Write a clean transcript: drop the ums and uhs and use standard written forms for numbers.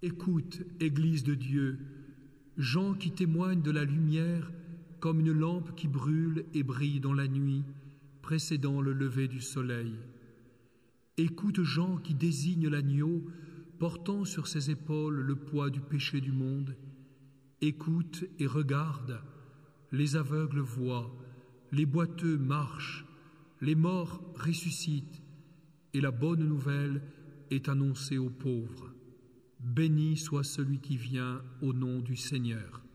Écoute, Église de Dieu, gens qui témoignent de la lumière comme une lampe qui brûle et brille dans la nuit, précédant le lever du soleil. Écoute, gens qui désignent l'agneau, portant sur ses épaules le poids du péché du monde. Écoute et regarde, les aveugles voient, les boiteux marchent, les morts ressuscitent, et la bonne nouvelle est annoncée aux pauvres. Béni soit celui qui vient au nom du Seigneur.